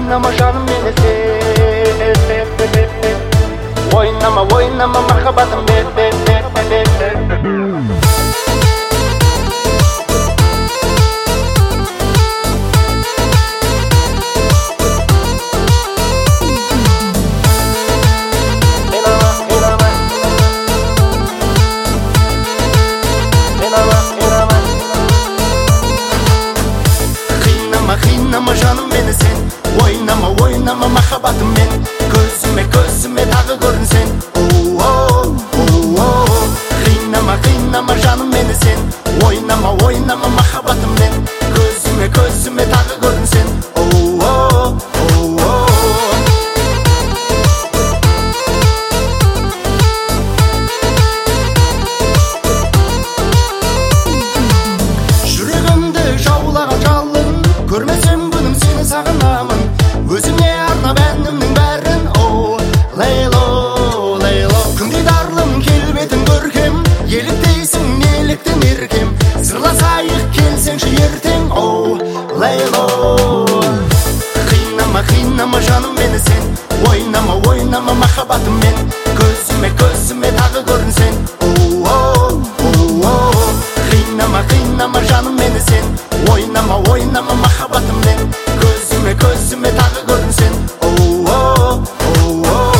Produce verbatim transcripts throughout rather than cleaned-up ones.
oynama canım beni sev. Oynama oynama mahhabbatım be be be be be. Oynama canım beni sen, oynama oynama mahhabbatım ben. Gözüme gözüme tağı görün sen. Oh oh oh oh. Kıynama kıynama canım beni sen, oynama oynama mahhabbatım ben. Gözüme gözüme tağı görün sen. Oh oh oh oh. Yüreğimde jawlagan jalın, görmesem sağınamın. Özüne arna benimnin bärin. Oh Leylo Leylo. Күндей darlım kelbetin görkem, еліктейсің неліктен еркем. Сырласайық келсеңші ертең. Oh Leylo. Kıynama kıynama canım beni sen, oynama oynama mahhabbatım ben. Gözüme gözüme tağı görün sen. Oh oh oh oh. Kıynama kıynama canım beni sen, oynama oynama mahhabbatım ben. Gözüme gözüme tağı görün sen. Oh oh oh oh.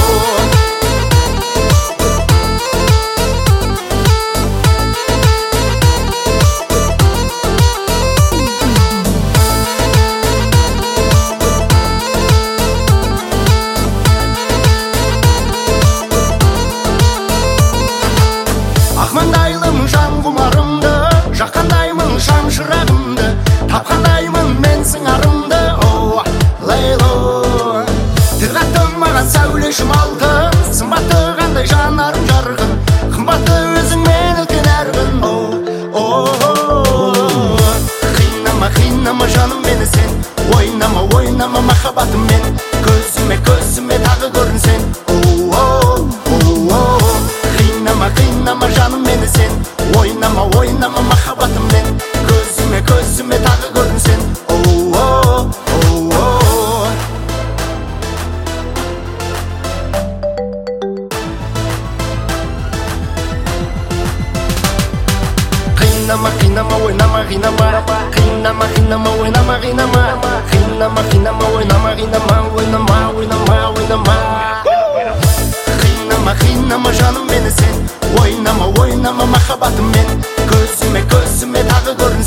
Ақмаңдайлым жан құмарымды, жаққандаймын жан шырағымды, тапқандаймын мен сыңарымды. Oh Leylo. Тіл қаттың маған сәуле шымалтын, сымбатты қандай жанарым жарқын, қымбатты өзің мен үлкен әркін. Oh oh oh. Қинама қинама жаным мені сен, ойнама ойнама махаббатым мен. Көзіме көзіме тағы көрін сен. Oh oh oh oh. Қинама қинама жаным мені сен, ойнама ойнама махаббатым мен. Көзіме көзіме тағы көрін сен. Oh oh oh oh. Қинама қинама ойнама қинама, қинама қинама ойнама қинама, қинама қинама ойнама қинама, ойнама ойнама ойнама. Қинама қинама жаным мені сен, ойнама ойнама махаббатым мен. Көзіме көзіме тағы көрін